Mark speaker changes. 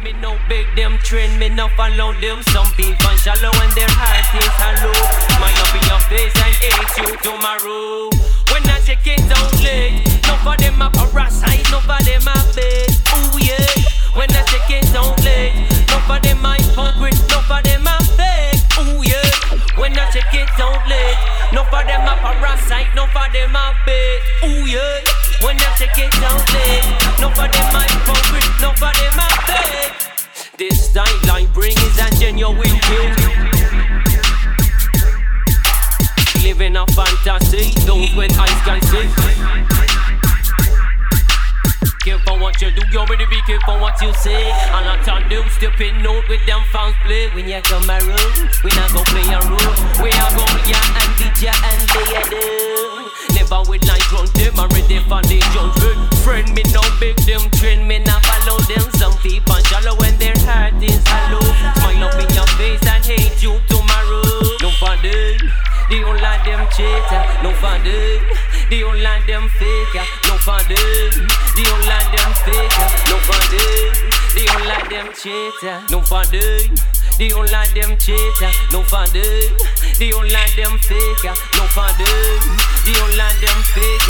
Speaker 1: me no beg them, trend me no follow them. Some people shallow and their heart is hollow. Smile up in your face and hate you tomorrow. When I check it out late, no for them a parasite, no for them a bait. Ooh yeah. When I check it out late, no for them a hypocrite, no for them a fake. Ooh yeah. When I check it out late, no for them a parasite, no for them a bait. Ooh yeah. When I check it out late, no for them a hypocrite, no for them a fake. This style I bring is a genuine thing. Living a fantasy, those with eyes can see. Careful what you do, you better be careful what you say. And I tell them stupid note with them fans play. When you come around, we not gon' play a role. We are gon' yeah and beat ya and they do. Never with like run them, I'm ready for the judgment. Friend me no big them, trend me not follow them. Some people shallow when their heart is hollow. Smile up in your face and hate you tomorrow. No for them, they don't like them cheater. No for them, they don't like them faker. No for them, they don't like them faker. No for them, they don't like them cheater. No for them, they don't like them cheater. No for them, they don't like them faker. No for them, they don't like them faker.